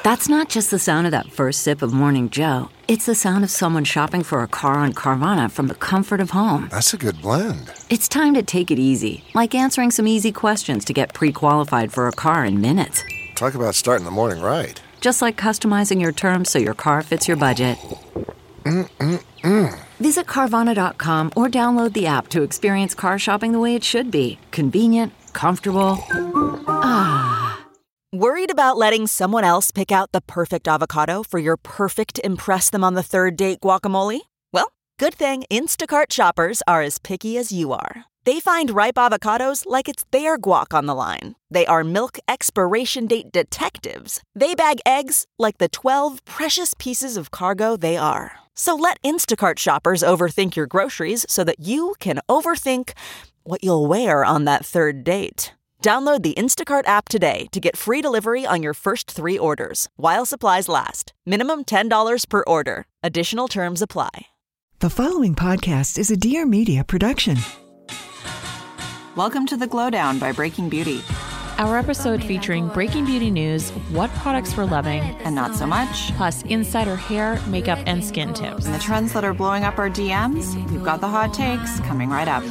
That's not just the sound of that first sip of Morning Joe. It's the sound of someone shopping for a car on Carvana from the comfort of home. That's a good blend. It's time to take it easy, like answering some easy questions to get pre-qualified for a car in minutes. Talk about starting the morning right. Just like customizing your terms so your car fits your budget. Visit Carvana.com or download the app to experience car shopping the way it should be. Convenient, comfortable. Worried about letting someone else pick out the perfect avocado for your perfect impress them on the third date guacamole? Well, good thing Instacart shoppers are as picky as you are. They find ripe avocados like it's their guac on the line. They are milk expiration date detectives. They bag eggs like the 12 precious pieces of cargo they are. So let Instacart shoppers overthink your groceries so that you can overthink what you'll wear on that third date. Download the Instacart app today to get free delivery on your first 3 orders, while supplies last. Minimum $10 per order. Additional terms apply. The following podcast is a Dear Media production. Welcome to The Glowdown by Breaking Beauty. Our episode featuring Breaking Beauty news, what products we're loving, And not so much. plus insider hair, makeup, and skin tips. And the trends that are blowing up our DMs, we've got the hot takes coming right up.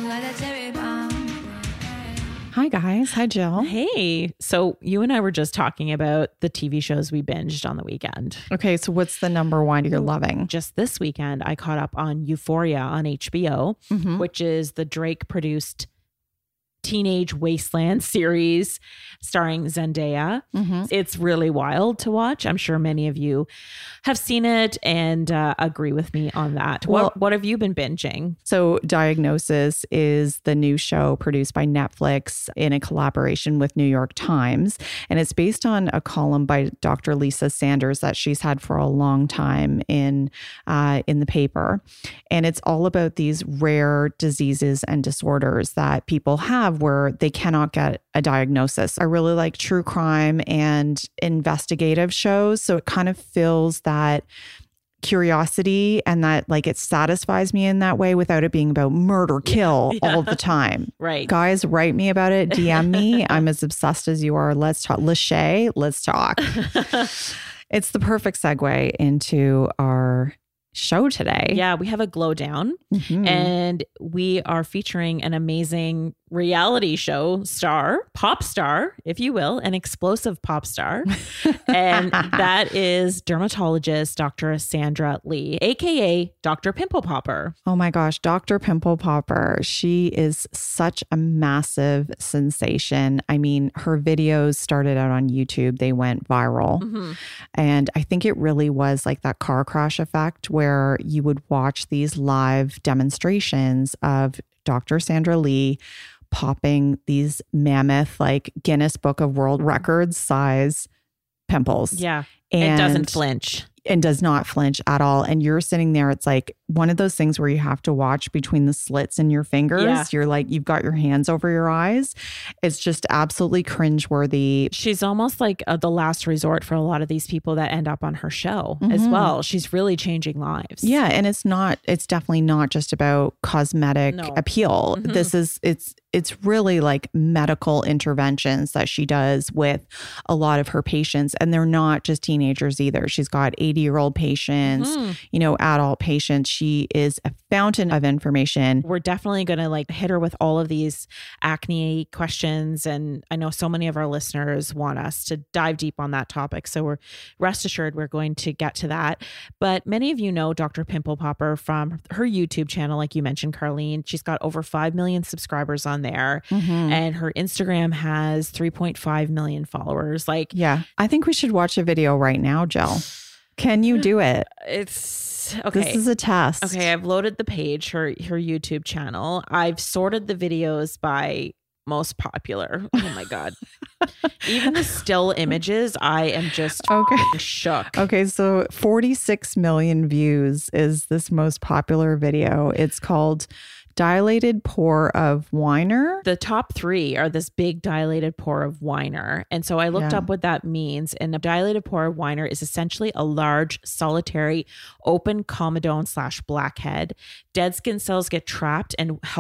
Hi, guys. Hi, Jill. Hey, so you and I were just talking about the TV shows we binged on the weekend. Okay, so what's the number one you're loving? Just this weekend, I caught up on Euphoria on HBO, which is the Drake-produced Teenage Wasteland series starring Zendaya. It's really wild to watch. I'm sure many of you have seen it and agree with me on that. Well, what have you been binging? So Diagnosis is the new show produced by Netflix in a collaboration with New York Times. And it's based on a column by Dr. Lisa Sanders that she's had for a long time in the paper. And it's all about these rare diseases and disorders that people have where they cannot get a diagnosis. I really like true crime and investigative shows. So it kind of fills that curiosity and that like it satisfies me in that way without it being about murder, kill all the time. Right. Guys, write me about it. DM me. I'm as obsessed as you are. Let's talk. Lachey, let's talk. It's the perfect segue into our show today. Yeah, we have a glow down and we are featuring an amazing reality show star, pop star, if you will, an explosive pop star. And that is dermatologist Dr. Sandra Lee, aka Dr. Pimple Popper. Oh my gosh, Dr. Pimple Popper. She is such a massive sensation. I mean, her videos started out on YouTube. They went viral. And I think it really was like that car crash effect where you would watch these live demonstrations of Dr. Sandra Lee popping these mammoth, like Guinness Book of World Records size pimples. Yeah. And it doesn't flinch. And does not flinch at all. And you're sitting there, it's like one of those things where you have to watch between the slits in your fingers. Yeah. You're like, you've got your hands over your eyes. It's just absolutely cringeworthy. She's almost like the last resort for a lot of these people that end up on her show as well. She's really changing lives. Yeah. And it's definitely not just about cosmetic appeal. It's really like medical interventions that she does with a lot of her patients. And they're not just teenagers either. She's got 80-year-old patients, adult patients. She is a fountain of information. We're definitely going to like hit her with all of these acne questions. And I know so many of our listeners want us to dive deep on that topic. So we're rest assured we're going to get to that. But many of you know Dr. Pimple Popper from her YouTube channel, like you mentioned, Carlene. She's got over 5 million subscribers on there. And her Instagram has 3.5 million followers. Like, yeah, I think we should watch a video right now, Jill. Can you do it? It's okay. This is a test. Okay, I've loaded the page, her YouTube channel. I've sorted the videos by most popular. Oh my God. Even the still images, I am just shook. Okay, so 46 million views is this most popular video. It's called Dilated Pore of Weiner. The top 3 are this big dilated pore of Weiner. And so I looked up what that means. And a dilated pore of Weiner is essentially a large, solitary, open comedone / blackhead. Dead skin cells get trapped and help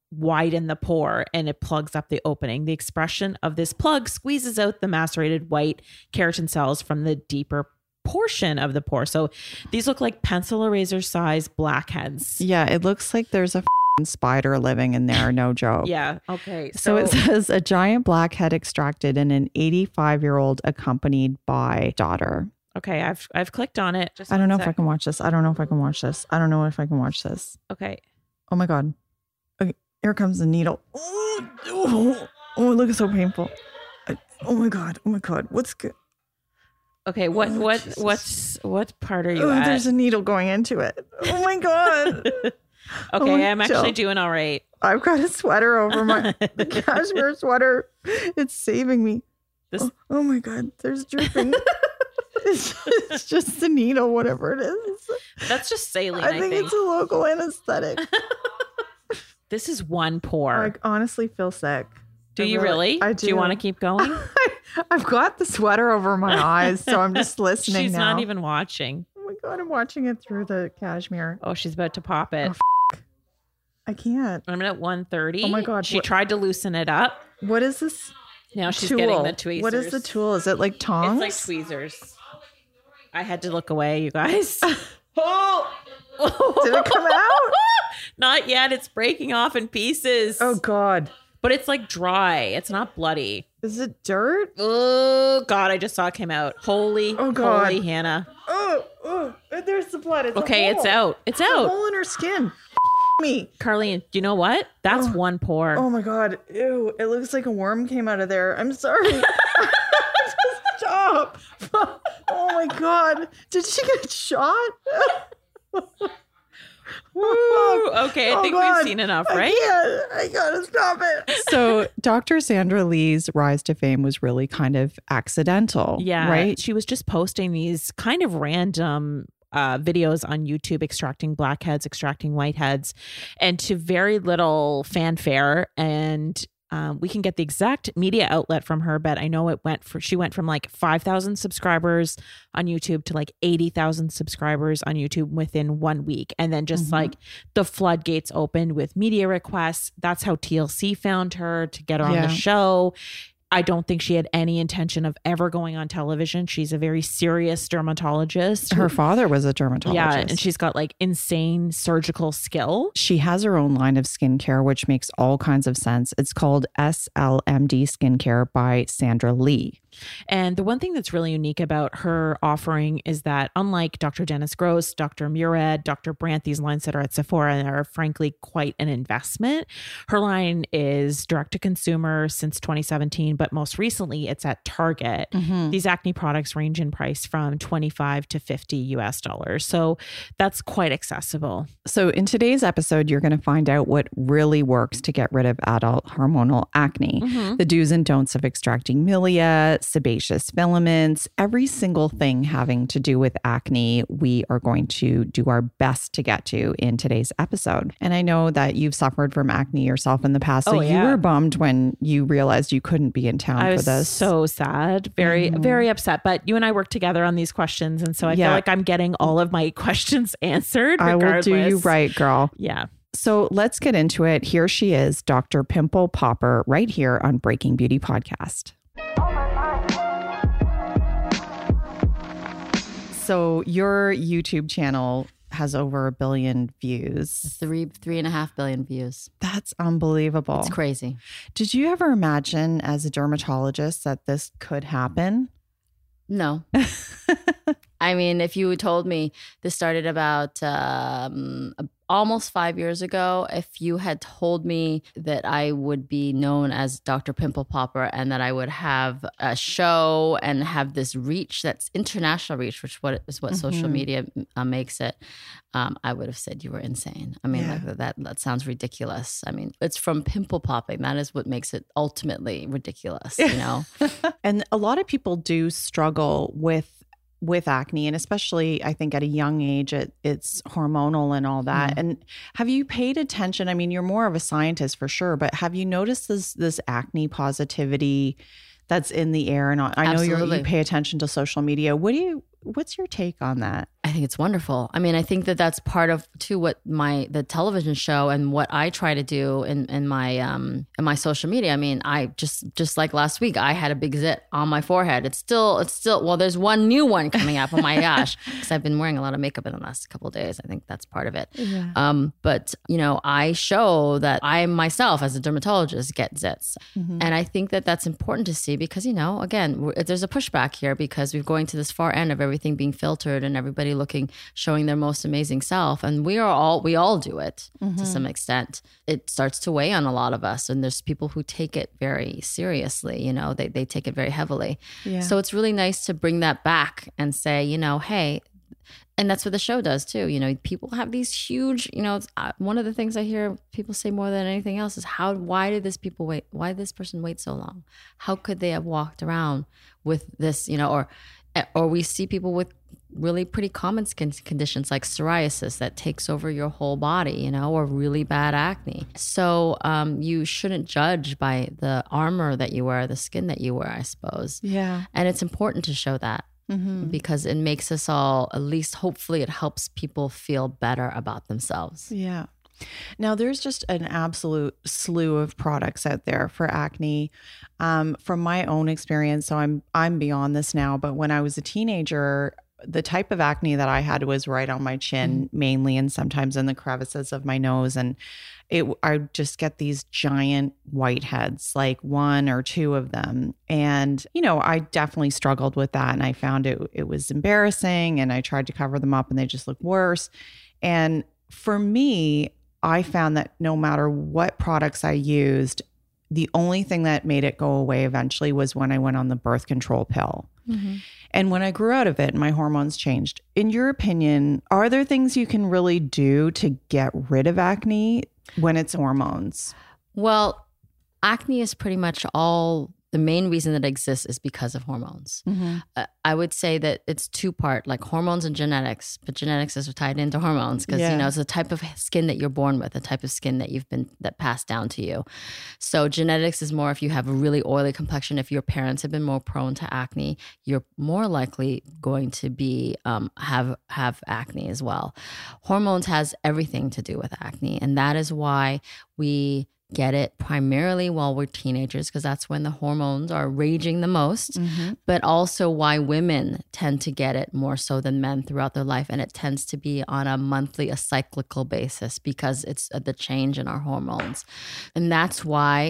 widen the pore and it plugs up the opening. The expression of this plug squeezes out the macerated white keratin cells from the deeper portion of the pore. So these look like pencil eraser size blackheads. Yeah, it looks like there's a spider living in there. No joke. Yeah. Okay. So it says a giant blackhead extracted in an 85-year-old accompanied by daughter. Okay, I've clicked on it. I don't know if I can watch this. I don't know if I can watch this. I don't know if I can watch this. Okay. Oh my God. Okay, here comes the needle. Oh, it looks so painful. Oh my God. What's good? Okay, what part are you at? There's a needle going into it. Oh my God. Okay, I'm actually doing all right. I've got a sweater over the cashmere sweater. It's saving me. Oh my God, there's dripping. It's just the needle, whatever it is. That's just saline, I think it's a local anesthetic. This is one pore. I honestly feel sick. Do you really? I do. Do you want to keep going? I've got the sweater over my eyes, so I'm just listening. She's now. not even watching. Oh my God, I'm watching it through the cashmere. Oh, she's about to pop it. I can't. I'm at 1:30. Oh my God. She tried to loosen it up. What is this? Now she's tool? getting the tweezers. What is the tool? Is it like tongs? It's like tweezers. I had to look away, you guys. Oh! Did it come out? Not yet. It's breaking off in pieces. Oh God. But it's like dry. It's not bloody. Is it dirt? Oh God, I just saw it came out. Holy Hannah. Oh, there's the blood. It's okay, it's out. It's a out. hole in her skin. Me. Carlene, do you know what? That's one pore. Oh my God. Ew. It looks like a worm came out of there. I'm sorry. Just stop. Oh my God. Did she get shot? Woo. Okay, I think we've seen enough, right? I gotta stop it. So Dr. Sandra Lee's rise to fame was really kind of accidental. Yeah. Right? She was just posting these kind of random videos on YouTube, extracting blackheads, extracting whiteheads, and to very little fanfare. And we can get the exact media outlet from her, but I know she went from like 5,000 subscribers on YouTube to like 80,000 subscribers on YouTube within 1 week. And then just like the floodgates opened with media requests. That's how TLC found her to get her on the show. I don't think she had any intention of ever going on television. She's a very serious dermatologist. Her father was a dermatologist. Yeah, and she's got like insane surgical skill. She has her own line of skincare, which makes all kinds of sense. It's called SLMD Skincare by Sandra Lee. And the one thing that's really unique about her offering is that unlike Dr. Dennis Gross, Dr. Murad, Dr. Brandt, these lines that are at Sephora and are frankly quite an investment, her line is direct to consumer since 2017, but most recently it's at Target. These acne products range in price from $25 to $50. So that's quite accessible. So in today's episode, you're going to find out what really works to get rid of adult hormonal acne, the do's and don'ts of extracting milia, sebaceous filaments, every single thing having to do with acne, we are going to do our best to get to in today's episode. And I know that you've suffered from acne yourself in the past. So you were bummed when you realized you couldn't be in town for this. I was so sad, very upset. But you and I worked together on these questions. And so I feel like I'm getting all of my questions answered regardless. I will do you right, girl. Yeah. So let's get into it. Here she is, Dr. Pimple Popper, right here on Breaking Beauty Podcast. So your YouTube channel has over 1 billion views. 3.5 billion views. That's unbelievable. It's crazy. Did you ever imagine as a dermatologist that this could happen? No. I mean, if you told me this started about almost 5 years ago, if you had told me that I would be known as Dr. Pimple Popper and that I would have a show and have this reach that's international reach, which is what social media makes it, I would have said you were insane. I mean, that sounds ridiculous. I mean, it's from pimple popping. That is what makes it ultimately ridiculous, you know? And a lot of people do struggle with acne, and especially I think at a young age, it's hormonal and all that. And have you paid attention? I mean, you're more of a scientist for sure, but have you noticed this acne positivity that's in the air? And I know you pay attention to social media. What's your take on that? I think it's wonderful. I mean, I think that that's part of too what the television show and what I try to do in my social media. I mean, I just like last week, I had a big zit on my forehead. It's still well, there's one new one coming up. Oh my gosh, because I've been wearing a lot of makeup in the last couple of days. I think that's part of it. Yeah. But I show that I myself as a dermatologist get zits, and I think that that's important to see because again, there's a pushback here because we're going to this far end of everything being filtered and everybody showing their most amazing self. And we all do it to some extent. It starts to weigh on a lot of us. And there's people who take it very seriously, they take it very heavily. Yeah. So it's really nice to bring that back and say, hey, and that's what the show does too. People have these huge, one of the things I hear people say more than anything else is why did this person wait so long? How could they have walked around with this, or we see people with really pretty common skin conditions like psoriasis that takes over your whole body, or really bad acne. So you shouldn't judge by the armor that you wear, the skin that you wear, I suppose. Yeah. And it's important to show that because it makes us all, at least hopefully it helps people feel better about themselves. Yeah. Now, there's just an absolute slew of products out there for acne. From my own experience, so I'm beyond this now, but when I was a teenager, the type of acne that I had was right on my chin mainly, and sometimes in the crevices of my nose. And I just get these giant whiteheads, like 1 or 2 of them. And, I definitely struggled with that. And I found it was embarrassing, and I tried to cover them up and they just looked worse. And for me, I found that no matter what products I used, the only thing that made it go away eventually was when I went on the birth control pill. And when I grew out of it, my hormones changed. In your opinion, are there things you can really do to get rid of acne when it's hormones? Well, acne is pretty much the main reason that it exists is because of hormones. I would say that it's 2-part, like hormones and genetics, but genetics is tied into hormones because, it's the type of skin that you're born with, the type of skin that passed down to you. So genetics is more if you have a really oily complexion, if your parents have been more prone to acne, you're more likely going to be, have acne as well. Hormones has everything to do with acne. And that is why we get it primarily while we're teenagers because that's when the hormones are raging the most, but also why women tend to get it more so than men throughout their life. And it tends to be on a cyclical basis because it's the change in our hormones. And that's why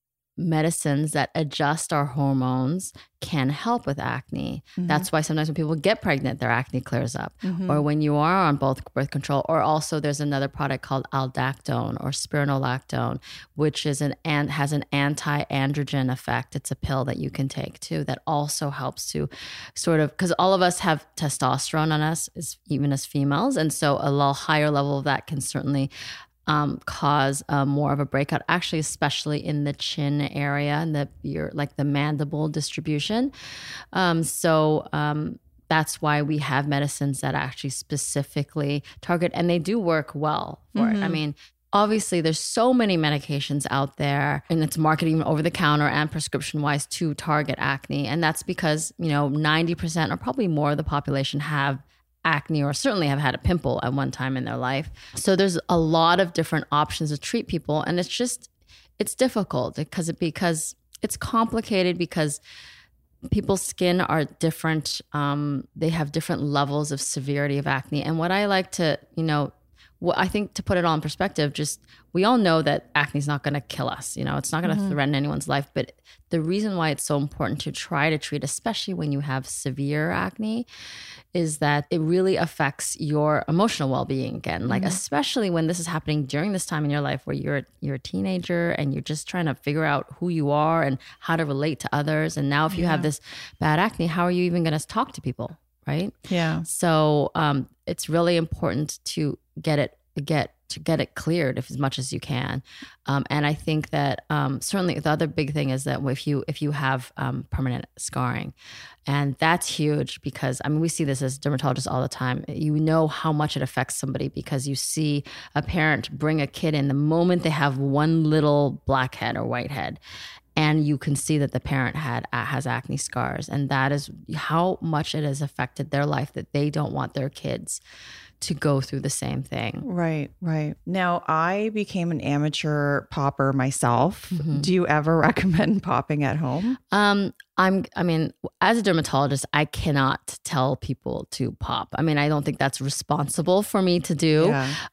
medicines that adjust our hormones can help with acne. That's why sometimes when people get pregnant, their acne clears up. Or when you are on both birth control, or also there's another product called aldactone or spironolactone, which is has an anti-androgen effect. It's a pill that you can take too that also helps to sort of, because all of us have testosterone on us, even as females. And so a little higher level of that can certainly cause more of a breakout, actually, especially in the chin area and the mandible distribution. That's why we have medicines that actually specifically target, and they do work well for it. I mean, obviously, there's so many medications out there, and it's marketing over the counter and prescription wise to target acne. And that's because, 90% or probably more of the population have acne or certainly have had a pimple at one time in their life. So there's a lot of different options to treat people. And it's difficult because it's complicated because people's skin are different. They have different levels of severity of acne. And what I like to, I think to put it all in perspective, we all know that acne is not going to kill us. It's not going to threaten anyone's life. But the reason why it's so important to try to treat, especially when you have severe acne, is that it really affects your emotional well-being again. Like, especially when this is happening during this time in your life where you're a teenager and you're just trying to figure out who you are and how to relate to others. And now if you have this bad acne, how are you even going to talk to people? Right? Yeah. So it's really important to get it cleared as much as you can. And I think that certainly the other big thing is that if you have permanent scarring, and that's huge because, we see this as dermatologists all the time. You know how much it affects somebody because you see a parent bring a kid in the moment they have one little blackhead or whitehead. and you can see that the parent has acne scars, and that is how much it has affected their life, that they don't want their kids to go through the same thing. Right. Now, I became an amateur popper myself. Do you ever recommend popping at home? I mean, as a dermatologist, I cannot tell people to pop. I mean, I don't think that's responsible for me to do.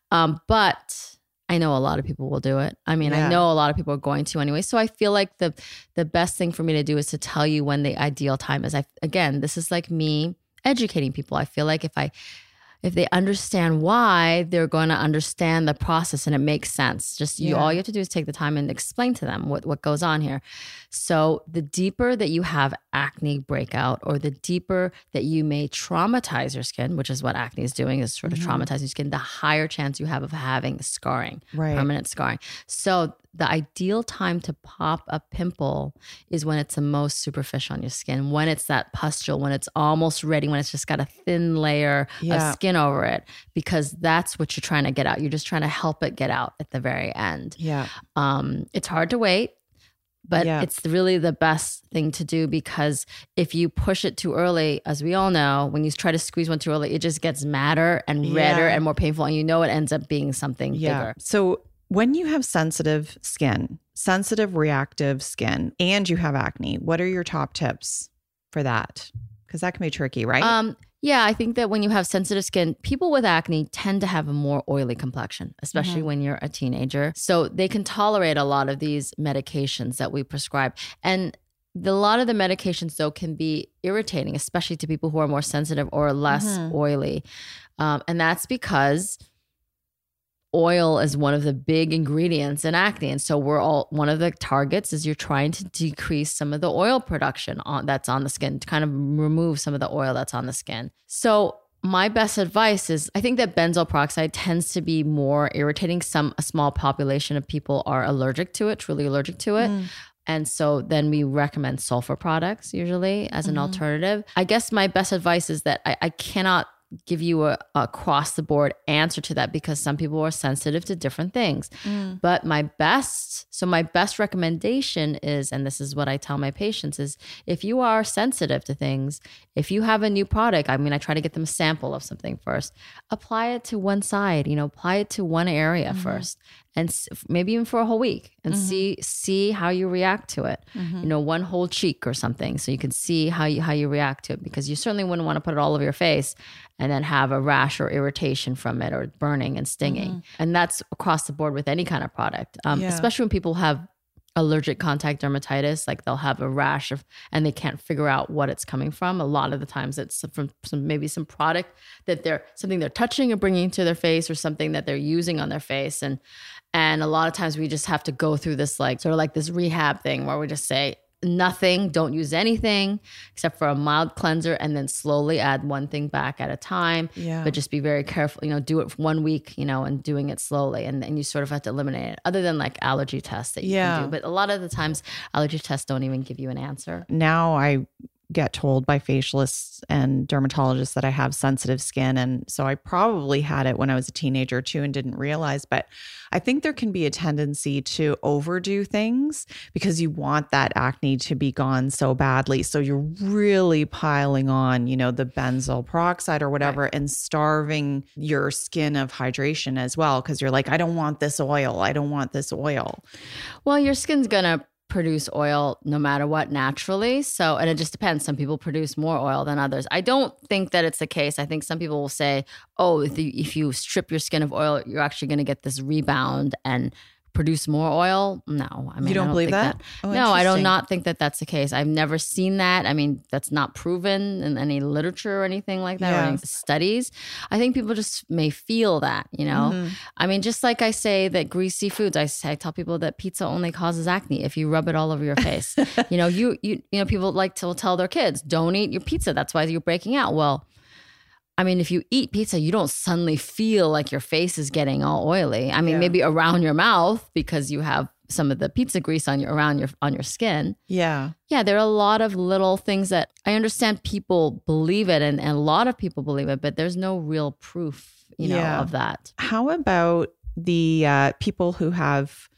But I know a lot of people will do it. I mean, I know a lot of people are going to anyway. So I feel like the best thing for me to do is to tell you when the ideal time is. Again, this is like me educating people. I feel like if they understand why, they're going to understand the process and it makes sense. All you have to do is take the time and explain to them what goes on here. So the deeper that you have acne breakout, or the deeper that you may traumatize your skin, which is what acne is doing, is sort of traumatizing your skin, the higher chance you have of having scarring, permanent scarring. So the ideal time to pop a pimple is when it's the most superficial on your skin, when it's that pustule, when it's almost ready, when it's just got a thin layer of skin over it, because that's what you're trying to get out. You're just trying to help it get out at the very end. It's hard to wait, but it's really the best thing to do, because if you push it too early, as we all know, when you try to squeeze one too early, it just gets madder and redder and more painful, and it ends up being something bigger. So when you have sensitive skin, sensitive reactive skin, and you have acne, what are your top tips for that? Because that can be tricky, right? I think that when you have sensitive skin, people with acne tend to have a more oily complexion, especially when you're a teenager. So they can tolerate a lot of these medications that we prescribe. And a lot of the medications, though, can be irritating, especially to people who are more sensitive or less oily. And that's because oil is one of the big ingredients in acne. And so one of the targets is you're trying to decrease some of the oil production that's on the skin, to kind of remove some of the oil that's on the skin. So my best advice is, I think that benzoyl peroxide tends to be more irritating. A small population of people are allergic to it, truly allergic to it. And so then we recommend sulfur products usually as an alternative. I guess my best advice is that I cannot give you a across the board answer to that, because some people are sensitive to different things. But my best recommendation is, and this is what I tell my patients, is if you are sensitive to things, if you have a new product, I try to get them a sample of something first, apply it to one side, apply it to one area first, and maybe even for a whole week, and see how you react to it. One whole cheek or something, so you can see how you react to it, because you certainly wouldn't want to put it all over your face and then have a rash or irritation from it, or burning and stinging. And that's across the board with any kind of product, especially when people have allergic contact dermatitis, like they'll have a rash and they can't figure out what it's coming from. A lot of the times it's from some product that something they're touching or bringing to their face, or something that they're using on their face. And a lot of times we just have to go through this this rehab thing where we just say, nothing, don't use anything except for a mild cleanser, and then slowly add one thing back at a time. But just be very careful, do it for 1 week, and doing it slowly. And you sort of have to eliminate it, other than like allergy tests that you can do. But a lot of the times allergy tests don't even give you an answer. Now I get told by facialists and dermatologists that I have sensitive skin. And so I probably had it when I was a teenager too and didn't realize. But I think there can be a tendency to overdo things because you want that acne to be gone so badly. So you're really piling on, the benzoyl peroxide or whatever, and starving your skin of hydration as well. Because you're like, I don't want this oil. I don't want this oil. Well, your skin's going to produce oil no matter what naturally. So, and it just depends. Some people produce more oil than others. I don't think that it's the case. I think some people will say, oh, if you strip your skin of oil, you're actually going to get this rebound and produce more oil. No, you don't believe that? No, I do not think that that's the case. I've never seen that. That's not proven in any literature or anything like that, or any studies. I think people just may feel that, just like I say that greasy foods, I tell people that pizza only causes acne if you rub it all over your face. People like to tell their kids, don't eat your pizza. That's why you're breaking out. Well, if you eat pizza, you don't suddenly feel like your face is getting all oily. Maybe around your mouth because you have some of the pizza grease on your skin. Yeah. Yeah, there are a lot of little things that I understand people believe it, and a lot of people believe it, but there's no real proof, of that. How about the people who have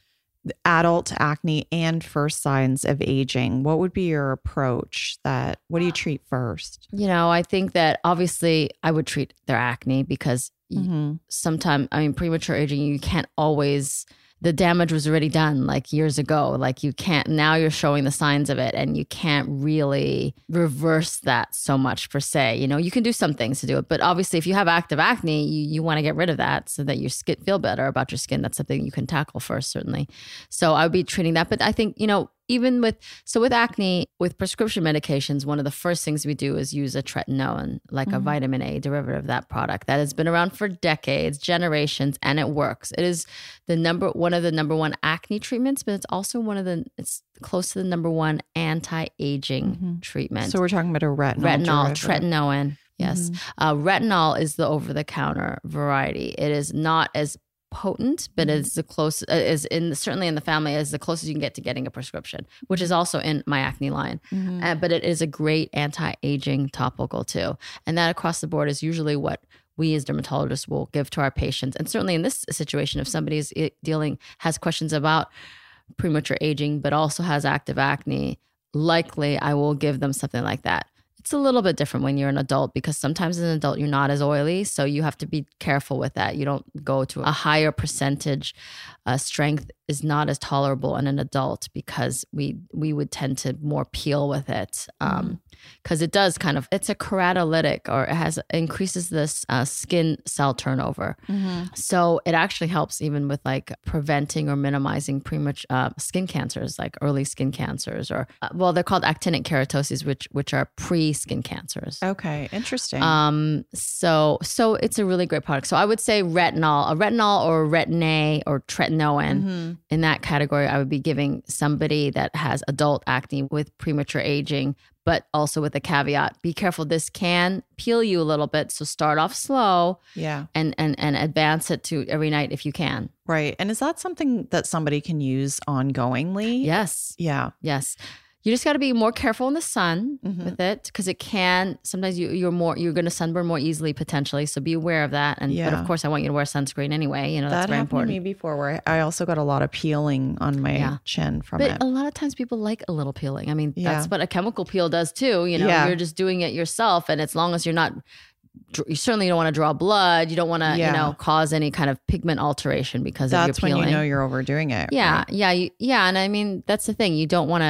adult acne and first signs of aging, what would be your approach? What do you treat first? You know, I think that obviously I would treat their acne because sometimes, I mean, premature aging, you can't always, the damage was already done like years ago. Like you can't, now you're showing the signs of it and you can't really reverse that so much per se. You know, you can do some things to do it, but obviously if you have active acne, you want to get rid of that so that your skin feel better about your skin. That's something you can tackle first, certainly. So I would be treating that. But I think, you know, even with acne, with prescription medications, one of the first things we do is use a tretinoin, like a vitamin A derivative of that product that has been around for decades, generations, and it works. It is one of the number one acne treatments, but it's also it's close to the number one anti-aging treatment. So we're talking about a retinol tretinoin. Yes. Retinol is the over-the-counter variety. It is not as potent, but it's the closest, certainly in the family, is the closest you can get to getting a prescription, which is also in my acne line. But it is a great anti-aging topical too. And that across the board is usually what we as dermatologists will give to our patients. And certainly in this situation, if somebody is has questions about premature aging, but also has active acne, likely I will give them something like that. It's a little bit different when you're an adult because sometimes as an adult, you're not as oily. So you have to be careful with that. You don't go to a higher percentage. Strength is not as tolerable in an adult because we would tend to more peel with it. Because it does it's a keratolytic, or it increases this skin cell turnover. So it actually helps even with like preventing or minimizing premature skin cancers, like early skin cancers, or they're called actinic keratoses, which are pre-skin cancers. Okay, interesting. So it's a really great product. So I would say a retinol or Retin-A or tretinoin. In that category, I would be giving somebody that has adult acne with premature aging, but also with a caveat, be careful. This can peel you a little bit. So start off slow and advance it to every night if you can. Right. And is that something that somebody can use ongoingly? Yes. Yeah. Yes. You just got to be more careful in the sun with it because it can, sometimes you're going to sunburn more easily potentially. So be aware of that. But of course I want you to wear sunscreen anyway. You know, that's very important. That happened to me before where I also got a lot of peeling on my chin from it. But a lot of times people like a little peeling. I mean, that's what a chemical peel does too. You know, you're just doing it yourself. And as long as you're not, you certainly don't want to draw blood. You don't want to, cause any kind of pigment alteration because of your peeling. That's when you know you're overdoing it. Yeah, right? And I mean, that's the thing. You don't want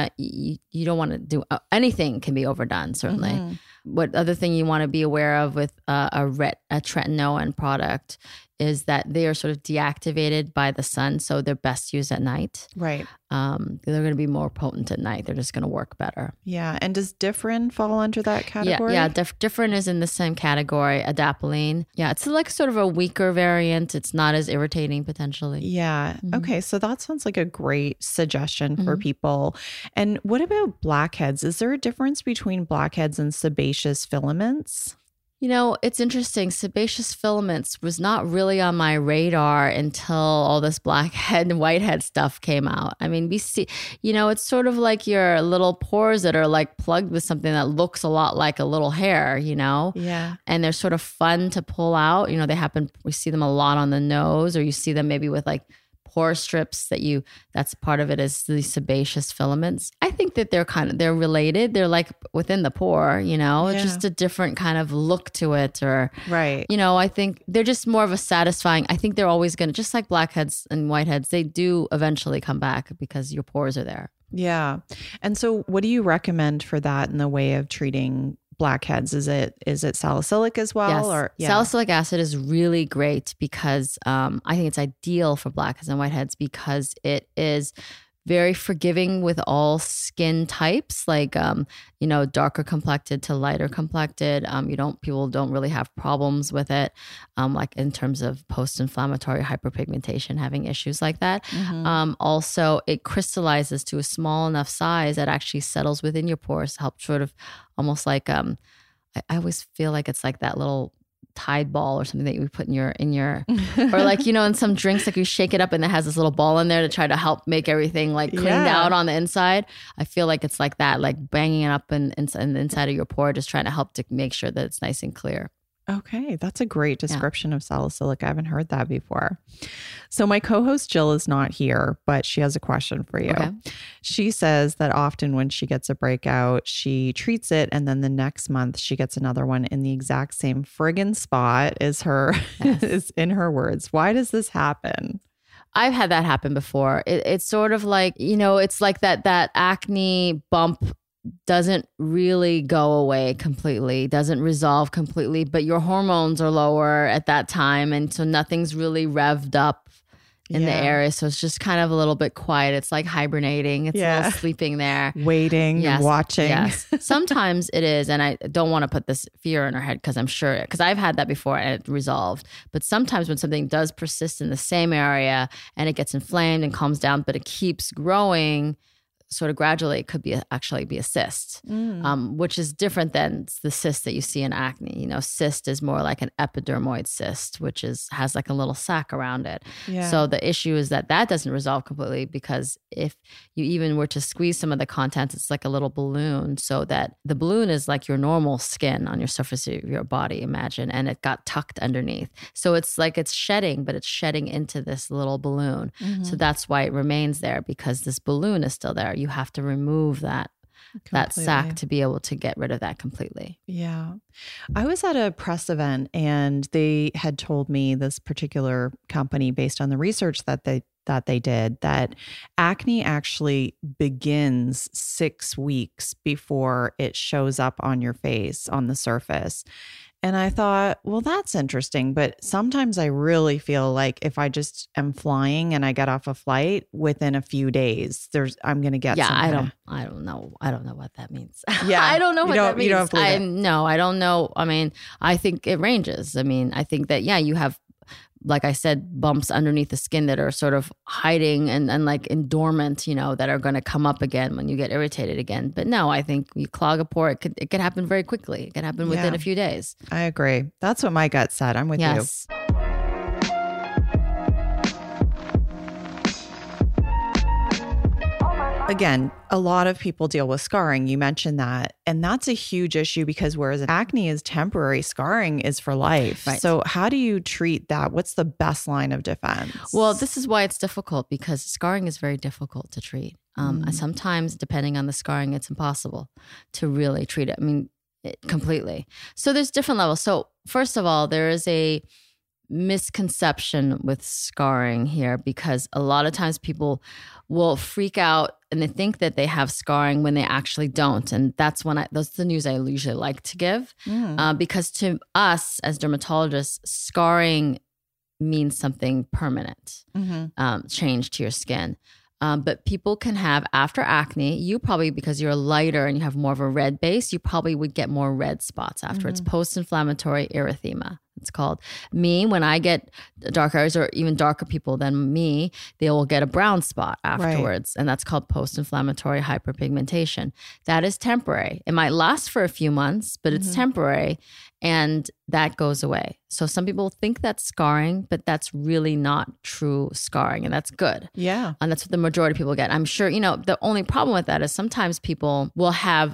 to do anything can be overdone. Certainly. What other thing you want to be aware of with a tretinoin product is that they are sort of deactivated by the sun, so they're best used at night. Right. They're going to be more potent at night. They're just going to work better. Yeah. And does Differin fall under that category? Yeah. Differin is in the same category. Adapalene. Yeah. It's like sort of a weaker variant. It's not as irritating potentially. Yeah. Okay. So that sounds like a great suggestion for people. And what about blackheads? Is there a difference between blackheads and sebaceous filaments? You know, it's interesting. Sebaceous filaments was not really on my radar until all this blackhead and whitehead stuff came out. I mean, we see, it's sort of like your little pores that are like plugged with something that looks a lot like a little hair, Yeah. And they're sort of fun to pull out. We see them a lot on the nose, or you see them maybe with like pore strips that's part of it is the sebaceous filaments. I think that they're related. They're like within the pore, it's just a different kind of look to it, or, right. I think they're just more of a satisfying, I think they're always going to, just like blackheads and whiteheads, they do eventually come back because your pores are there. Yeah. And so what do you recommend for that in the way of treating blackheads? Is it salicylic as well? Yes. Salicylic acid is really great because I think it's ideal for blackheads and whiteheads because it is very forgiving with all skin types, like darker complected to lighter complected. People don't really have problems with it, like in terms of post-inflammatory hyperpigmentation, having issues like that. Also, it crystallizes to a small enough size that actually settles within your pores, help sort of almost like I always feel like it's like that little Tide ball or something that you would put in your or like in some drinks, like you shake it up and it has this little ball in there to try to help make everything like cleaned out on the inside. I feel like it's like that, like banging it up in the inside of your pore, just trying to help to make sure that it's nice and clear. Okay, that's a great description of salicylic. I haven't heard that before. So my co-host Jill is not here, but she has a question for you. Okay. She says that often when she gets a breakout, she treats it and then the next month she gets another one in the exact same friggin' spot as her, is in her words. Why does this happen? I've had that happen before. It's sort of like, it's like that acne bump doesn't really go away completely, doesn't resolve completely, but your hormones are lower at that time. And so nothing's really revved up in the area. So it's just kind of a little bit quiet. It's like hibernating. It's a little sleeping there. Waiting, watching. Yes. Sometimes it is. And I don't want to put this fear in her head because I've had that before and it resolved. But sometimes when something does persist in the same area and it gets inflamed and calms down, but it keeps growing, sort of gradually, it could actually be a cyst, which is different than the cyst that you see in acne. Cyst is more like an epidermoid cyst, which has like a little sac around it. Yeah. So the issue is that doesn't resolve completely, because if you even were to squeeze some of the contents, it's like a little balloon. So that the balloon is like your normal skin on your surface of your body, imagine, and it got tucked underneath. So it's like it's shedding, but it's shedding into this little balloon. Mm-hmm. So that's why it remains there, because this balloon is still there. You have to remove that sac to be able to get rid of that completely. Yeah. I was at a press event and they had told me, this particular company, based on the research that they did, that acne actually begins 6 weeks before it shows up on your face on the surface. And I thought, well, that's interesting. But sometimes I really feel like if I just am flying and I get off a flight, within a few days, I'm going to get some. I don't know. I don't know what that means. Yeah. I don't know what that means. You don't believe it? No, I don't know. I mean, I think it ranges. I mean, I think that, you have, like I said, bumps underneath the skin that are sort of hiding and like in dormant, that are going to come up again when you get irritated again. But no, I think you clog a pore, it could happen very quickly. It can happen within a few days. I agree. That's what my gut said. I'm with you. Again, a lot of people deal with scarring. You mentioned that. And that's a huge issue, because whereas acne is temporary, scarring is for life. Right. So how do you treat that? What's the best line of defense? Well, this is why it's difficult, because scarring is very difficult to treat. Sometimes, depending on the scarring, it's impossible to really treat it. I mean, completely. So there's different levels. So first of all, there is a misconception with scarring here, because a lot of times people will freak out and they think that they have scarring when they actually don't. And that's that's the news I usually like to give, because to us as dermatologists, scarring means something permanent, change to your skin. But people can have, after acne, you probably, because you're lighter and you have more of a red base, you probably would get more red spots afterwards. Post-inflammatory erythema, it's called. When I get darker areas, or even darker people than me, they will get a brown spot afterwards. Right. And that's called post-inflammatory hyperpigmentation. That is temporary. It might last for a few months, but it's temporary, and that goes away. So some people think that's scarring, but that's really not true scarring, and that's good. Yeah. And that's what the majority of people get. I'm sure, the only problem with that is sometimes people will have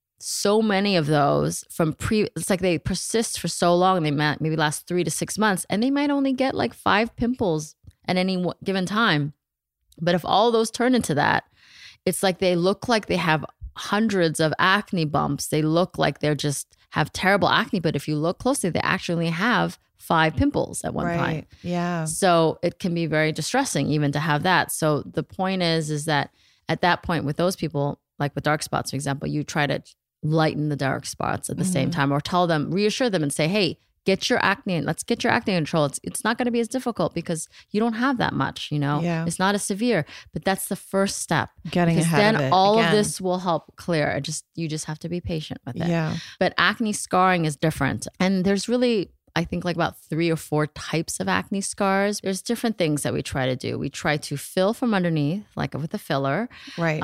so many of those it's like they persist for so long, they might maybe last 3 to 6 months, and they might only get like 5 pimples at any given time. But if all those turn into that, it's like they look like they have hundreds of acne bumps. They look like they're just have terrible acne, but if you look closely, they actually have 5 pimples at one point. Yeah. So it can be very distressing even to have that. So the point is that at that point with those people, like with dark spots, for example, you try to lighten the dark spots at the same time, or reassure them and say, hey, let's get your acne in control. It's not going to be as difficult because you don't have that much, It's not as severe, but that's the first step. Getting ahead of it. Then all of this will help clear. You just have to be patient with it. Yeah. But acne scarring is different. And there's really, I think, like about 3 or 4 types of acne scars. There's different things that we try to do. We try to fill from underneath, like with a filler. Right.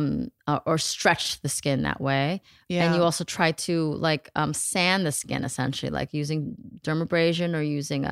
Or stretch the skin that way. Yeah. And you also try to sand the skin, essentially, like using dermabrasion or using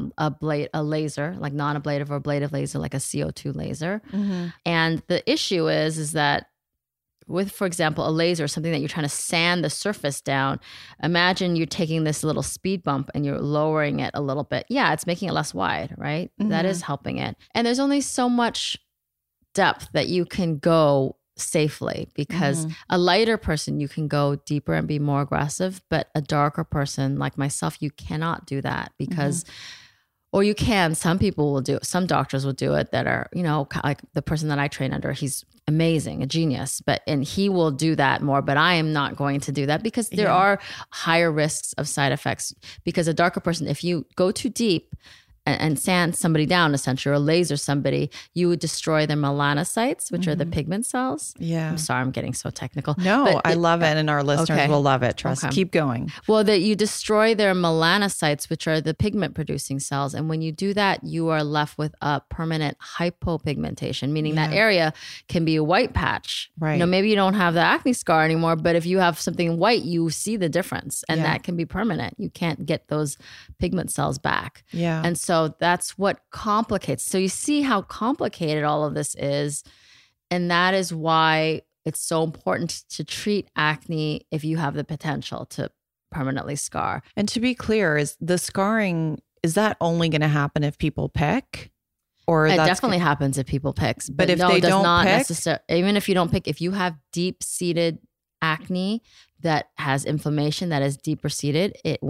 a laser, like non-ablative or ablative laser, like a CO2 laser. And the issue is that with, for example, a laser, something that you're trying to sand the surface down, imagine you're taking this little speed bump and you're lowering it a little bit. Yeah, it's making it less wide, right? That is helping it. And there's only so much depth that you can go safely, because a lighter person, you can go deeper and be more aggressive, but a darker person like myself, you cannot do that because or you can, some people will do it. Some doctors will do it that are, you know, like the person that I train under, he's amazing, a genius, and he will do that more, but I am not going to do that because there are higher risks of side effects. Because a darker person, if you go too deep and sand somebody down, essentially, or laser somebody, you would destroy their melanocytes, which are the pigment cells. Yeah. I'm sorry, I'm getting so technical. No, I love it. And our listeners will love it. Trust. Keep going. Well, that you destroy their melanocytes, which are the pigment producing cells. And when you do that, you are left with a permanent hypopigmentation, meaning that area can be a white patch. Right. You know, maybe you don't have the acne scar anymore, but if you have something white, you see the difference, and that can be permanent. You can't get those pigment cells back. Yeah. And so that's what complicates. So you see how complicated all of this is. And that is why it's so important to treat acne if you have the potential to permanently scar. And to be clear, is the scarring, is that only going to happen if people pick? Or it definitely happens if people pick. But if they don't pick? Even if you don't pick, if you have deep-seated acne that has inflammation that is deeper seated, it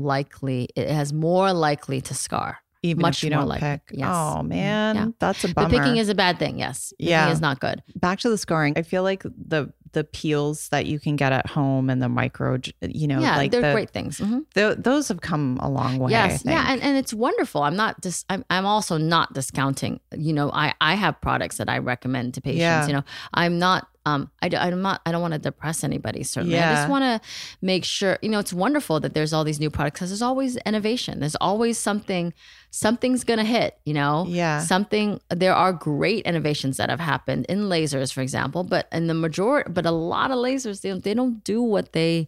has more likely to scar. Even much if you more don't likely. pick. Yes. Oh man, that's a bummer. The picking is a bad thing. Yes. Picking is not good. Back to the scarring. I feel like the peels that you can get at home and the micro, like they're great things. Those have come a long way. Yes. Yeah. And it's wonderful. I'm also not discounting, I have products that I recommend to patients, I'm not, I don't want to depress anybody, certainly. I just want to make sure, it's wonderful that there's all these new products because there's always innovation. There's always something's going to hit, there are great innovations that have happened in lasers, for example, but a lot of lasers, they don't do what they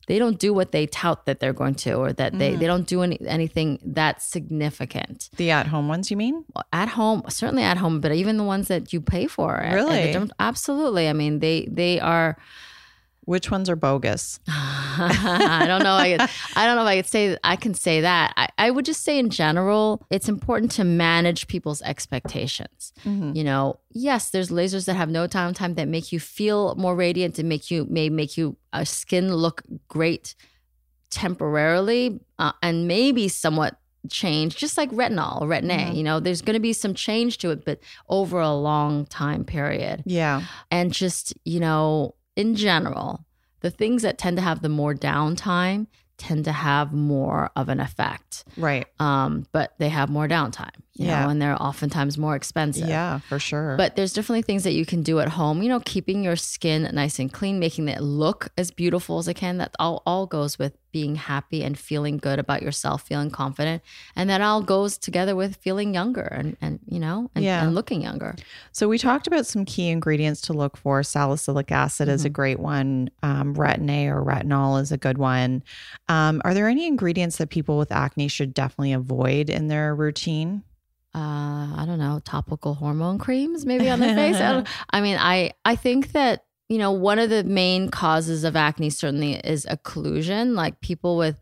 tout that they're going to, or that they don't do anything that significant. The at-home ones, you mean? At home, certainly at home, but even the ones that you pay for. Really? Absolutely. I mean, they are. Which ones are bogus? I don't know. I don't know if I could say that. I can say that. I would just say in general, it's important to manage people's expectations. Yes, there's lasers that have no time that make you feel more radiant and may make you skin look great temporarily, and maybe somewhat change, just like retinol or Retin-A. There's going to be some change to it, but over a long time period. Yeah. And just, in general, the things that tend to have the more downtime tend to have more of an effect. Right. But they have more downtime, you know, and they're oftentimes more expensive. Yeah, for sure. But there's definitely things that you can do at home, keeping your skin nice and clean, making it look as beautiful as it can. That all goes with being happy and feeling good about yourself, feeling confident. And that all goes together with feeling younger and looking younger. So we talked about some key ingredients to look for. Salicylic acid is a great one. Retin-A or retinol is a good one. Are there any ingredients that people with acne should definitely avoid in their routine? I don't know, topical hormone creams maybe on their face. I think that, one of the main causes of acne certainly is occlusion. Like people with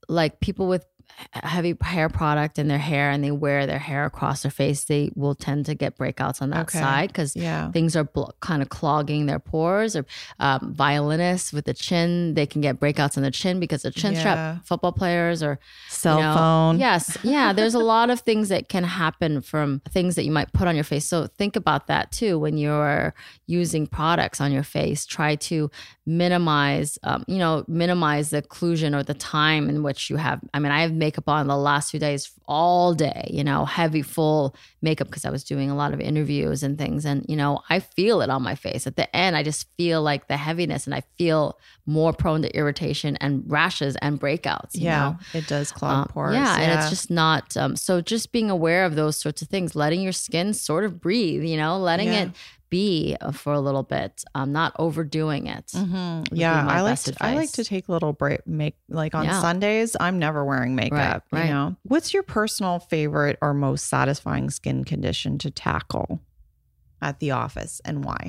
heavy hair product in their hair and they wear their hair across their face, they will tend to get breakouts on that side because things are kind of clogging their pores. Or violinists with the chin, they can get breakouts on the chin because of chin strap. Football players or cell phone. Yes. Yeah. There's a lot of things that can happen from things that you might put on your face. So think about that too. When you're using products on your face, try to minimize the occlusion or the time in which you have. I mean, I have makeup on the last 2 days all day, heavy full makeup because I was doing a lot of interviews and things. And, I feel it on my face. At the end, I just feel like the heaviness and I feel more prone to irritation and rashes and breakouts. You know? It does clog pores. And it's just not, so just being aware of those sorts of things, letting your skin sort of breathe, letting it be for a little bit, not overdoing it. Yeah, I like to take a little break. On Sundays, I'm never wearing makeup. Right. What's your personal favorite or most satisfying skin condition to tackle at the office, and why?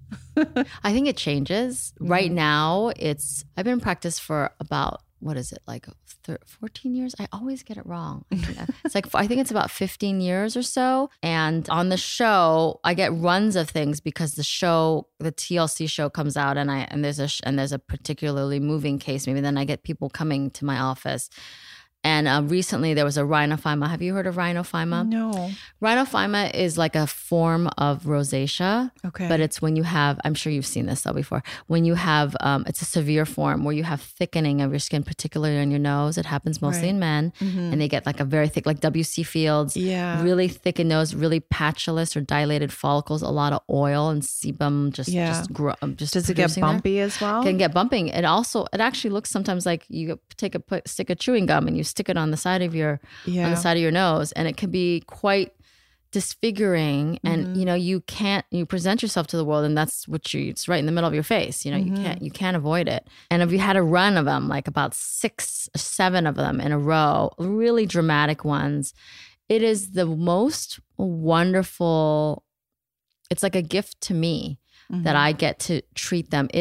I think it changes. Right now, I've been in practice for about, what is it, like 14 years? I always get it wrong. It's like, I think it's about 15 years or so. And on the show, I get runs of things because the TLC show comes out and there's a particularly moving case. Maybe then I get people coming to my office. And recently there was a rhinophyma. Have you heard of rhinophyma? No. Rhinophyma is like a form of rosacea. Okay. But it's when you have, I'm sure you've seen this though before, when you have, it's a severe form where you have thickening of your skin, particularly on your nose. It happens mostly in men. And they get like a very thick, like W.C. Fields. Yeah. Really thickened nose, really patulous or dilated follicles, a lot of oil and sebum just Does it get bumpy as well? Can get bumping. It actually looks sometimes like you take a stick of chewing gum and you stick it on the side of your nose, and it can be quite disfiguring. And you present yourself to the world, and that's it's right in the middle of your face. You can't avoid it. And if you had a run of them, like about 6 or 7 of them in a row, really dramatic ones, it is the most wonderful. It's like a gift to me that I get to treat them.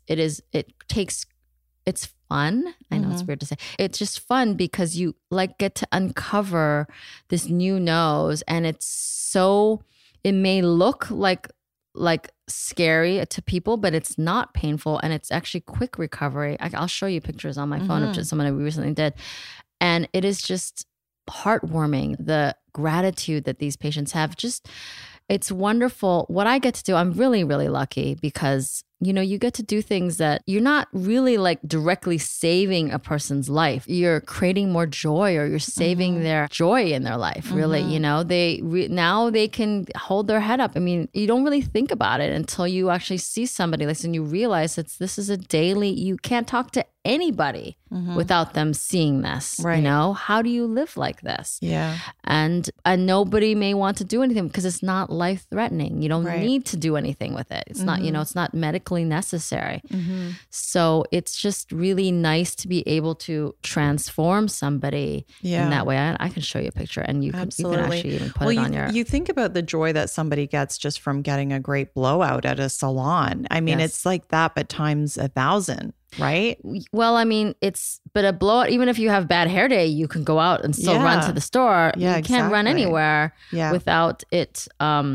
It's fun. I know it's weird to say. It's just fun because you like get to uncover this new nose, and it may look like scary to people, but it's not painful, and it's actually quick recovery. I'll show you pictures on my phone of just someone we recently did, and it is just heartwarming. The gratitude that these patients have, it's wonderful. What I get to do, I'm really, really lucky because you get to do things that you're not really like directly saving a person's life. You're creating more joy, or you're saving their joy in their life, really. Now they can hold their head up. I mean, you don't really think about it until you actually see somebody like this and you realize this is a daily, you can't talk to anybody without them seeing this. Right. How do you live like this? Yeah. And nobody may want to do anything because it's not life threatening. You don't need to do anything with it. It's not, it's not medically necessary. So it's just really nice to be able to transform somebody in that way. I can show you a picture, and you can actually even put it on your. You think about the joy that somebody gets just from getting a great blowout at a salon. I mean, it's like that, but times 1,000. Right? Well, I mean, but a blowout, even if you have bad hair day, you can go out and still run to the store. Yeah, you can't run anywhere without it,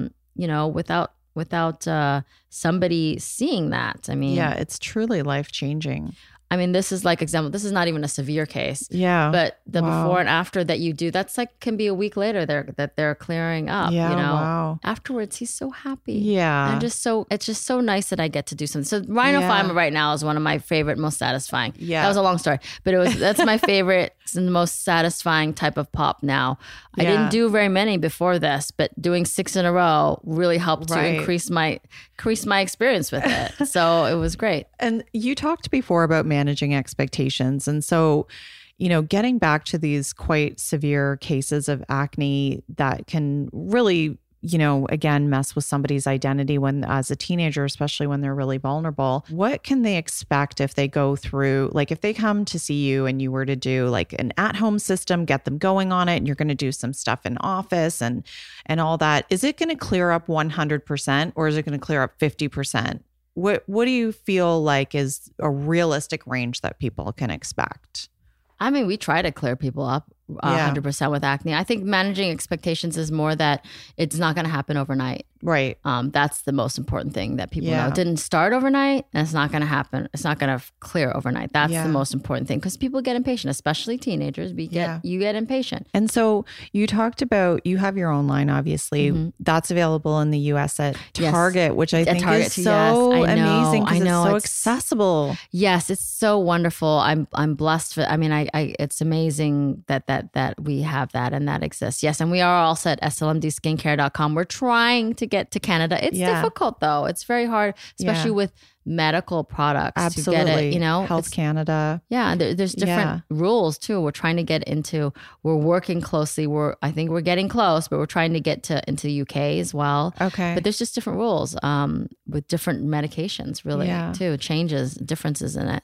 without somebody seeing that. I mean, it's truly life-changing. I mean, this is like example. This is not even a severe case. Yeah. But the before and after that you do, that's like can be a week later. They're clearing up. Yeah. Wow. Afterwards, he's so happy. Yeah. And it's just so nice that I get to do something. So rhinophyma right now is one of my favorite, most satisfying. Yeah. That was a long story, but that's my favorite and most satisfying type of pop now. I didn't do very many before this, but doing 6 in a row really helped to increase my experience with it. So it was great. And you talked before about managing expectations. And so, getting back to these quite severe cases of acne that can really, again, mess with somebody's identity as a teenager, especially when they're really vulnerable. What can they expect if they go through, like if they come to see you and you were to do like an at-home system, get them going on it, and you're going to do some stuff in office and all that, is it going to clear up 100% or is it going to clear up 50%? What do you feel like is a realistic range that people can expect? I mean, we try to clear people up 100% with acne. I think managing expectations is more that it's not going to happen overnight. Right. That's the most important thing that people know. It didn't start overnight, and it's not going to happen. It's not going to clear overnight. That's the most important thing because people get impatient, especially teenagers. You get impatient. And so you talked about, you have your own line, obviously. That's available in the US at Target, which I think is so amazing because it's so accessible. Yes, it's so wonderful. I'm blessed for. I mean, it's amazing that we have that and that exists. Yes, and we are also at slmdskincare.com. We're trying to get to Canada. It's difficult though. It's very hard, especially with medical products. Absolutely. To get it, Health Canada. Yeah, there's different rules too. We're trying to get into. We're working closely. I think we're getting close, but we're trying to get into UK as well. Okay. But there's just different rules with different medications, really too. Differences in it.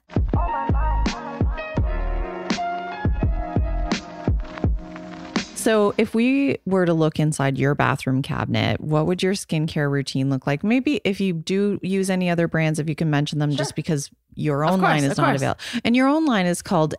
So if we were to look inside your bathroom cabinet, what would your skincare routine look like? Maybe if you do use any other brands, if you can mention them, just because your own line is not available. And your own line is called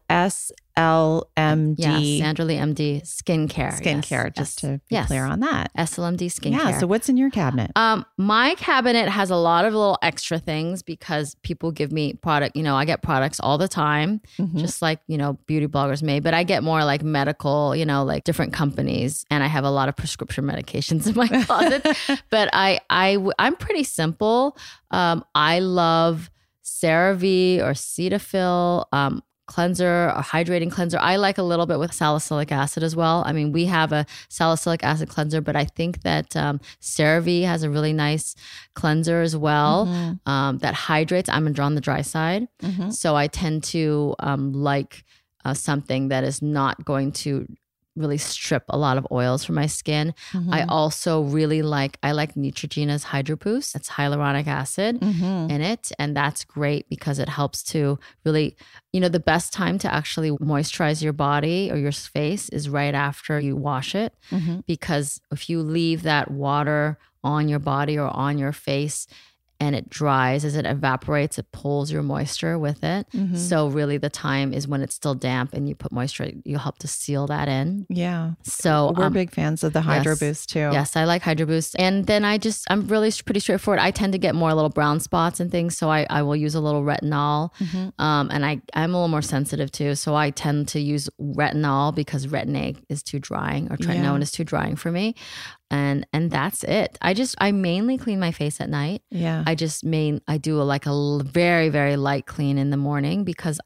SLMD. Yeah, Sandra Lee MD Skincare. Skincare, just to be clear on that. SLMD Skincare. Yeah, so what's in your cabinet? My cabinet has a lot of little extra things because people give me product. I get products all the time, just like, beauty bloggers may, but I get more like medical, like different companies. And I have a lot of prescription medications in my closet. But I'm pretty simple. I love CeraVe or Cetaphil cleanser or hydrating cleanser. I like a little bit with salicylic acid as well. I mean, we have a salicylic acid cleanser, but I think that CeraVe has a really nice cleanser as well that hydrates. I'm on the dry side. So I tend to like something that is not going to really strip a lot of oils from my skin. I also really like Neutrogena's Hydro Boost. It's hyaluronic acid in it. And that's great because it helps to really, the best time to actually moisturize your body or your face is right after you wash it. Because if you leave that water on your body or on your face, and it dries, as it evaporates, it pulls your moisture with it. So really the time is when it's still damp and you put moisture, you help to seal that in. Yeah. So we're big fans of the Hydro Boost too. Yes, I like Hydro Boost. And then I'm really pretty straightforward. I tend to get more little brown spots and things. So I will use a little retinol. And I'm a little more sensitive too. So I tend to use retinol because Retin-A is too drying or tretinoin is too drying for me. And that's it. I mainly clean my face at night. Yeah. I do a very, very light clean in the morning because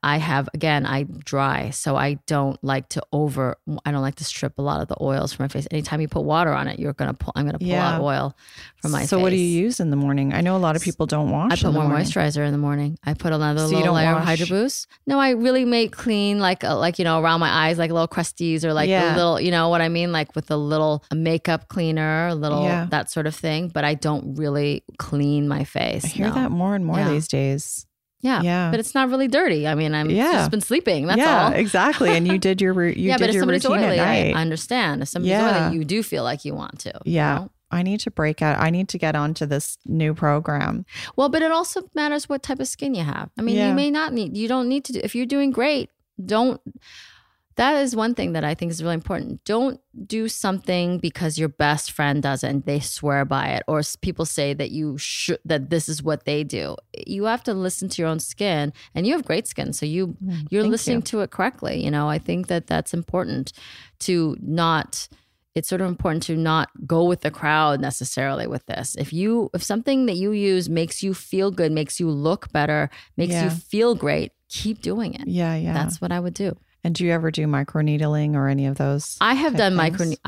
I dry. So I don't like to strip a lot of the oils from my face. Anytime you put water on it, I'm going to pull out oil from my face. So what do you use in the morning? I know a lot of people don't wash. I put more moisturizer in the morning. I put another little layer of Hydro Boost. No, I really make clean around my eyes, like little crusties or a little, you know what I mean? Like with a little makeup cleaner, that sort of thing. But I don't really clean my face. I hear that more and more these days. Yeah. But it's not really dirty. I mean, I'm just been sleeping. That's all. Yeah, exactly. And you did your routine but if somebody's at oily, night. I understand. If somebody's oily, you do feel like you want to. Yeah. I need to break out. I need to get onto this new program. Well, but it also matters what type of skin you have. I mean, you don't need to do, if you're doing great, that is one thing that I think is really important. Don't do something because your best friend does it and they swear by it, or people say that that this is what they do. You have to listen to your own skin, and you have great skin, so you're listening to it correctly. I think that's important to not. It's sort of important to not go with the crowd necessarily with this. If something that you use makes you feel good, makes you look better, makes you feel great, keep doing it. Yeah. That's what I would do. And do you ever do microneedling or any of those? I have done microneedling.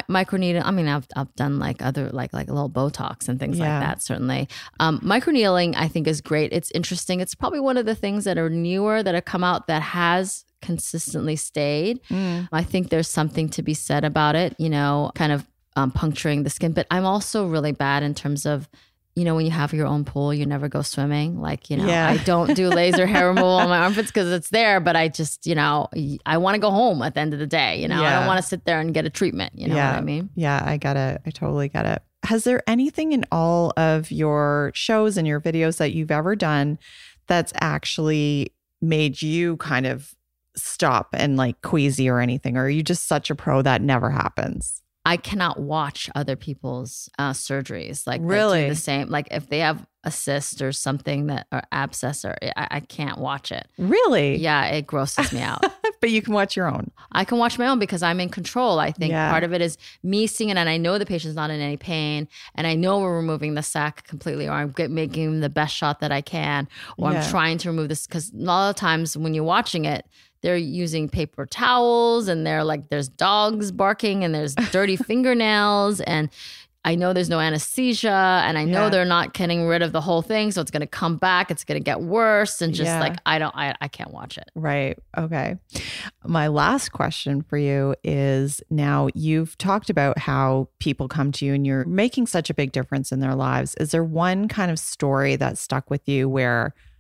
I mean, I've done like other like little Botox and things like that. Certainly, microneedling I think is great. It's interesting. It's probably one of the things that are newer that have come out that has consistently stayed. I think there's something to be said about it. Kind of puncturing the skin. But I'm also really bad in terms of. When you have your own pool, you never go swimming. I don't do laser hair removal on my armpits because it's there, but I just, I want to go home at the end of the day. I don't want to sit there and get a treatment. You know what I mean? Yeah, I get it. I totally get it. Has there anything in all of your shows and your videos that you've ever done that's actually made you kind of stop and like queasy or anything? Or are you just such a pro that never happens? I cannot watch other people's surgeries. Really? They do the same. Like if they have a cyst or something or abscess, or I can't watch it. Really? Yeah, it grosses me out. But you can watch your own. I can watch my own because I'm in control. I think part of it is me seeing it, and I know the patient's not in any pain, and I know we're removing the sac completely, or I'm making them the best shot that I can, or I'm trying to remove this, because a lot of times when you're watching it, they're using paper towels, and there's dogs barking, and there's dirty fingernails, and I know there's no anesthesia, and I know they're not getting rid of the whole thing, so it's going to come back. It's going to get worse, and just I can't watch it. Right. Okay. My last question for you is, now you've talked about how people come to you and you're making such a big difference in their lives. Is there one kind of story that stuck with you where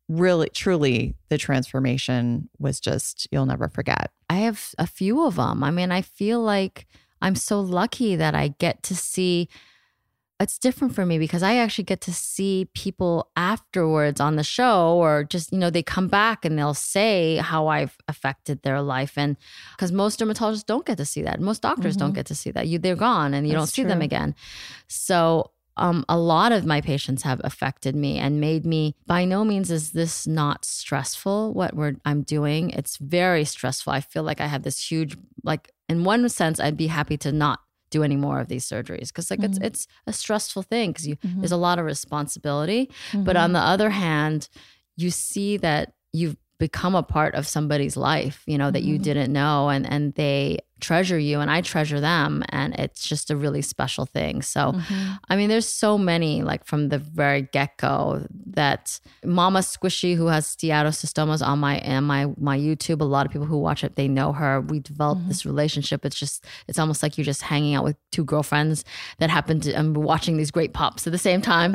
really, truly, the transformation was just, you'll never forget. I have a few of them. I mean, I feel like I'm so lucky that I get to see. It's different for me because I actually get to see people afterwards on the show, or just, they come back and they'll say how I've affected their life. And because most dermatologists don't get to see that. Most doctors don't get to see that. They're gone and you don't see them again. So a lot of my patients have affected me and made me, by no means is this not stressful, what I'm doing. It's very stressful. I feel like I have this huge, in one sense, I'd be happy to not do any more of these surgeries because it's a stressful thing because there's a lot of responsibility. But on the other hand, you see that you've become a part of somebody's life, that you didn't know, and they treasure you and I treasure them, and it's just a really special thing. So, I mean, there's so many, from the very get-go, that Mama Squishy, who has steatocystomas on my YouTube, a lot of people who watch it, they know her. We developed this relationship. It's almost like you're just hanging out with two girlfriends that happen to be watching these great pops at the same time.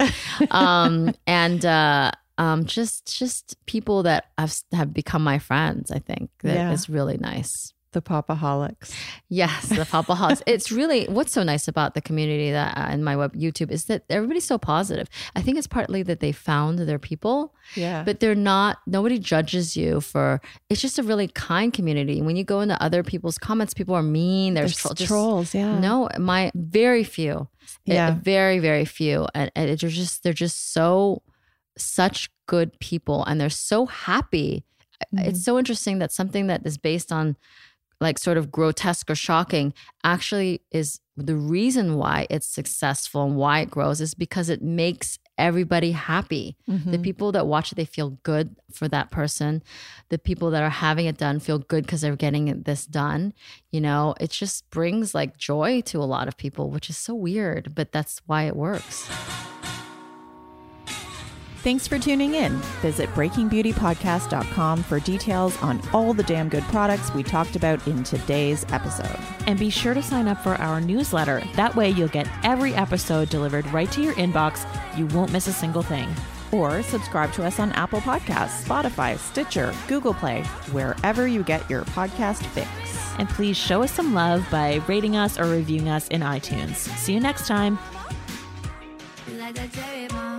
Just people that have become my friends, I think that is really nice. The Popaholics. Yes, the Popaholics. It's really, what's so nice about the community that in my YouTube is that everybody's so positive. I think it's partly that they found their people, but nobody judges you it's just a really kind community. When you go into other people's comments, people are mean. There's trolls. Yeah. No, very few. Very, very few. And they're just such good people, and they're so happy. It's so interesting that something that is based on sort of grotesque or shocking actually is the reason why it's successful and why it grows is because it makes everybody happy. The people that watch it, they feel good for that person. The people that are having it done feel good because they're getting this done. It just brings joy to a lot of people, which is so weird, but that's why it works. Thanks for tuning in. Visit breakingbeautypodcast.com for details on all the damn good products we talked about in today's episode. And be sure to sign up for our newsletter. That way you'll get every episode delivered right to your inbox. You won't miss a single thing. Or subscribe to us on Apple Podcasts, Spotify, Stitcher, Google Play, wherever you get your podcast fix. And please show us some love by rating us or reviewing us in iTunes. See you next time. Like a cherry bomb.